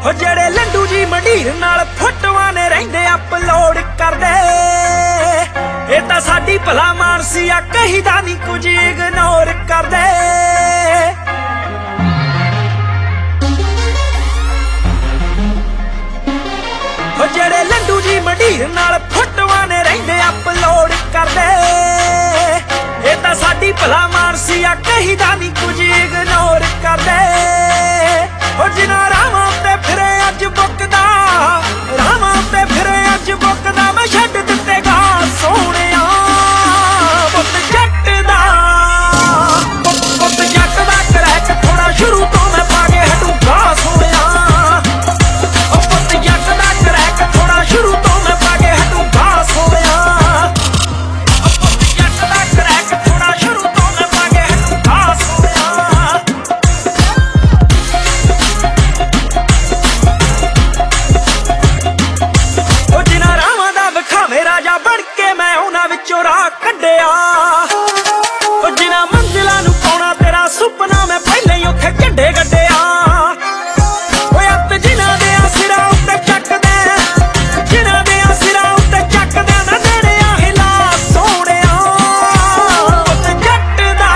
ਹੋ ਜਿਹੜੇ ਲੰਡੂ ਜੀ ਮੰਡੀਰ ਨਾਲ ਫੋਟੋਆਂ ਨੇ ਰਹਿੰਦੇ ਅਪਲੋਡ ਕਰਦੇ। ਇਹ ਤਾਂ ਸਾਡੀ ਭਲਾ ਮਾਨਸੀ ਆ, ਕਹੀਦਾ ਨਹੀਂ ਕੁਝ ਇਗਨੋਰ ਕਰਦੇ। ਹੋ ਜਿਹੜੇ ਲੰਡੂ ਜੀ ਮੰਡੀਰ ਨਾਲ ਫੋਟੋਆਂ ਨੇ ਰਹਿੰਦੇ ਅਪਲੋਡ ਕਰਦੇ। ਇਹ ਤਾਂ ਸਾਡੀ ਭਲਾ ਮਾਨਸੀ ਆ, ਕਹੀਦਾ ਨਹੀਂ ਕੁਝ ਇਗਨੋਰ ਕਰਦੇ। ਹੋ ਜਿਨ੍ਹਾਂ ਰਾਵਾਂ ਤੇ ਫਿਰੇ ਅੱਜ ਬੁੱਕਦਾ, ਰਾਵਾਂ ਤੇ ਫਿਰੇ ਅੱਜ ਬੁੱਕਦਾ, ਮੈਂ ਛੱਡ ਦਿੱਤੇ ਗਾ ਸੋਹਣਿਆ ਪੁੱਤ ਜੱਟ ਦਾ। ਪੁੱਤ ਜੱਟ ਦਾ ਕਰੈਕ ਥੋੜਾ ਸ਼ੁਰੂ ਤੋਂ ਮੈਂ ਪਾ ਕੇ ਹਟੂਗਾ ਸੋਹਣਿਆ। ਉਹ ਪੁੱਤ ਜੱਟ ਦਾ ਕਰੈਕ ਥੋੜਾ ਸ਼ੁਰੂ ਤੋਂ ਮੈਂ ਪਾ ਕੇ ਹਟੂਗਾ ਸੋਹਣਿਆ। ਉਹ ਪੁੱਤ ਜੱਟ ਦਾ ਕਰੈਕ ਥੋੜਾ ਸ਼ੁਰੂ ਤੋਂ ਮੈਂ ਪਾ ਕੇ ਹਟੂਗਾ ਸੋਹਣਿਆ। ਉਹ ਜਿਨ੍ਹਾਂ ਰਾਵਾਂ ਦਾ ਵਿਖਾਵੇ ਰਾਜਾ ਬਣ ਕੇ ਮੈਂ ਉਹਨਾਂ ਵਿੱਚੋਂ ਰਾਹ ਕੱਢਿਆ। ਉਹ ਜਿਨ੍ਹਾਂ ਮੰਜ਼ਿਲਾਂ ਨੂੰ ਪਾਉਣਾ ਤੇਰਾ ਸੁਪਨਾ ਮੈਂ ਪਹਿਲਾਂ ਹੀ ਉੱਥੇ ਝੰਡੇ ਗੱਡਿਆ। ਓਏ ਅੱਤ ਜਿਨ੍ਹਾਂ ਦੇ ਸਿਰਾਂ ਉੱਤੇ ਚੱਕਦੇ, ਜਿਨ੍ਹਾਂ ਦੇ ਸਿਰਾਂ ਉੱਤੇ ਚੱਕਦੇ ਨਾ ਦੇਣਿਆ ਹਿਲਾ ਸੋਹਣਿਆ। ਪੁੱਤ ਜੱਟ ਦਾ,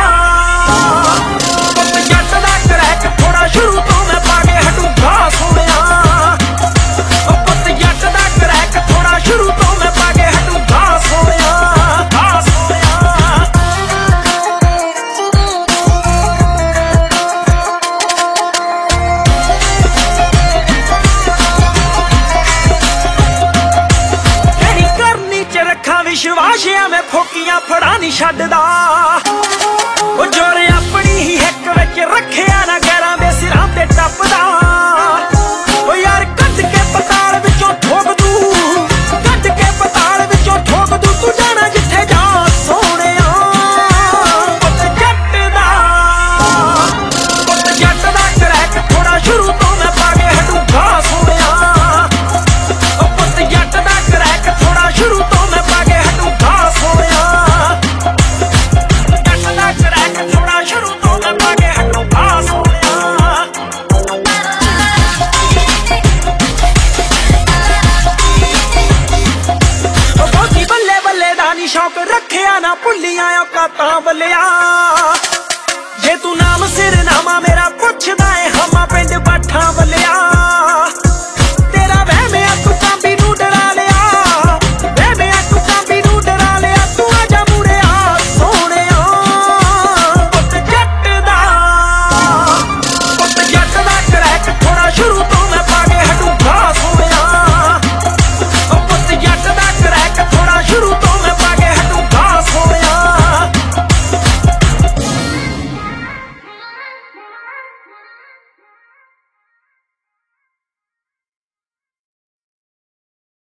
ਪੁੱਤ ਜੱਟ ਦਾ ਕਰੈਕ ਥੋੜਾ ਸ਼ੁਰੂ ਤੋਂ ਮੈਂ ਪਾ ਕੇ ਹਟੂਗਾ ਸੋਹਣਿਆ। ਉਹ ਪੁੱਤ ਜੱਟ ਦਾ ਕਰੈਕ ਥੋੜਾ ਸ਼ੁਰੂ ਤੋਂ ਮੈਂ ਪਾ ਕੇ ਹਟੂਗਾ ਸੋਹਣਿਆ। ਕਿਹੜੀ ਕਰਨੀ ਚ ਰੱਖਾਂ ਵਿਸ਼ਵਾਸ ਐਵੇਂ ਫੋਕੀਆਂ ਫੜਾ ਨਹੀਂ ਛੱਡਦਾ। ਉਹ ਜੋਰ ਆਪਣੀ ਹੀ ਹਿੱਕ ਵਿੱਚ ਰੱਖਿਆ ਨਾ ਗੈਰਾਂ ਦੇ ਸਿਰਾਂ ਤੇ ਟੱਪਦਾ। ਉਹ ਯਾਰ ਕੱਢ ਕੇ ਪਤਾਲ ਵਿੱਚੋਂ ਠੋਕ ਦੂ, ਕੱਢ ਕੇ ਪਤਾਲ ਵਿੱਚੋਂ ਠੋਕ ਦੂ, ਤੂੰ ਜਾਣਾ ਜਿੱਥੇ ਜਾ ਸੋਹਣਿਆ। ਪੁੱਤ ਜੱਟ ਦਾ, ਪੁੱਤ ਜੱਟ ਦਾ ਕਰੈਕ ਥੋੜਾ ਸ਼ੁਰੂ ਤੋਂ ਮੈਂ ਪਾ ਕੇ ਹਟੂਗਾ ਸੋਹਣਿਆ। ਉਹ ਪੁੱਤ ਜੱਟ ਦਾ ਕਰੈਕ ਥੋੜਾ ਸ਼ੁਰੂ ਤੋਂ ਮੈਂ ਪਾ ਕੇ ਹਟੂਗਾ ਸੋਹਣਿਆ। ਜੱਟ ਦਾ ਕਰੈਕ ਥੋੜਾ ਸ਼ੁਰੂ ਤੋਂ ਮੈਂ ਪਾ ਕੇ ਹਟੂਗਾ ਸੋਹਣਿਆ। ਉਹ ਬਹੁਤੀ ਬੱਲੇ ਬੱਲੇ ਦਾ ਨੀ ਸ਼ੌਕ ਰੱਖਿਆ ਨਾ ਭੁੱਲੀਆਂ ਔਕਾਤਾਂ ਬੱਲਿਆ।